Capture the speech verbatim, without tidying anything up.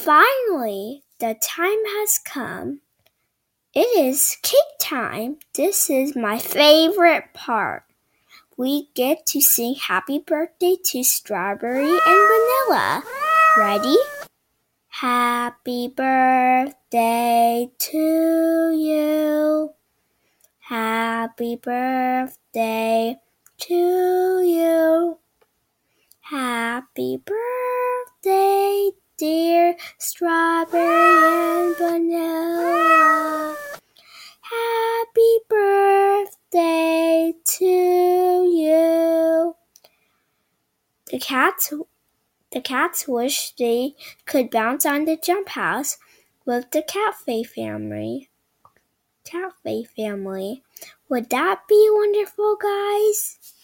Finally, the time has come. It is cake time. This is my favorite part. We get to sing happy birthday to Strawberry and Vanilla. Ready? Happy birthday to you. Happy birthday to you. Happy birthday, dear Strawberry and Vanilla. Happy birthday to you. The cats, the cats wish they could bounce on the jump house with the Catfay family. Catfay family. Would that be wonderful, guys?